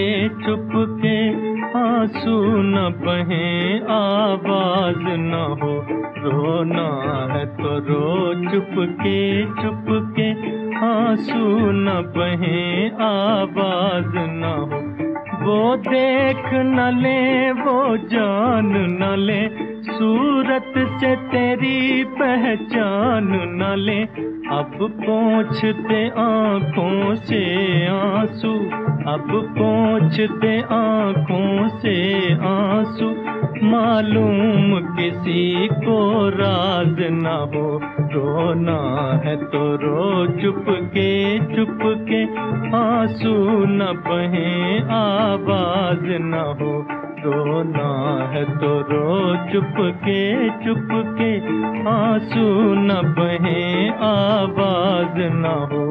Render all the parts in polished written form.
चुप के आंसू न बहें, आवाज न हो। रोना है तो रो चुप के आंसू न बहें, आवाज न हो। वो देख न ले, वो जान न ले, सूरत से तेरी पहचान न ले। अब पोंछते आँखों से आंसू, अब पोंछते आँखों से आंसू, मालूम किसी को राज न हो। रोना है तो रो चुप के आंसू न बहें, आवाज न हो। रोना है तो रो चुप के आंसू न बहें, आवाज न हो।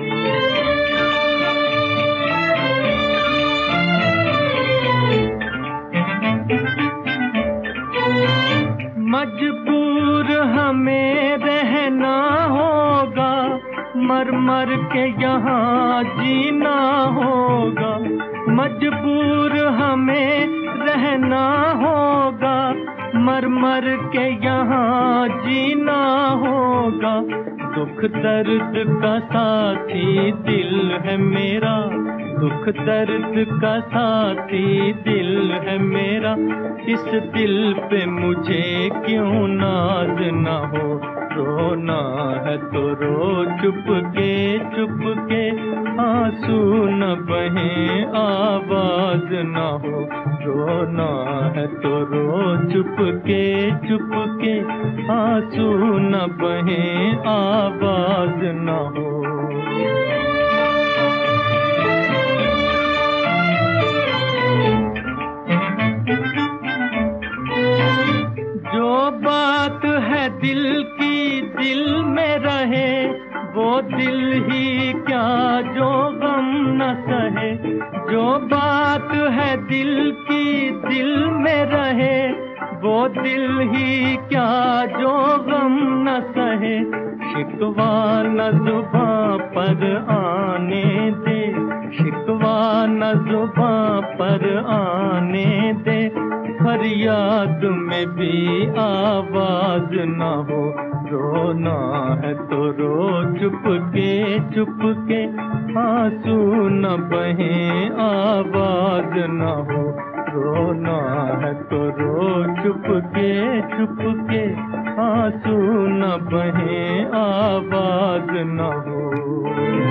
मजबूर हमें रहना होगा, मर मर के यहाँ जीना होगा। मजबूर हमें रहना होगा, मर मर के यहाँ जीना होगा। दुख दर्द का साथी दिल है मेरा, दुख दर्द का साथी दिल है मेरा। इस दिल पे मुझे क्यों नाज न हो। रोना है तो रो चुप के आंसू न बहें, आवाज न हो। रोना है तो रो चुप के आंसू न बहें, आवाज न हो। जो बात है दिल की दिल में रहे, वो दिल ही क्या जो गम न सहे। जो बात है दिल की दिल में रहे, वो दिल ही क्या जो गम न सहे। शिकवा न जुबां पर आने दे, शिकवा न जुबां पर आने दे। फरियाद में भी आवाज न हो। रोना है तो रो चुप के आंसू न बहें, आवाज न हो। रोना है तो रो चुप के आंसू न बहें, आवाज न हो।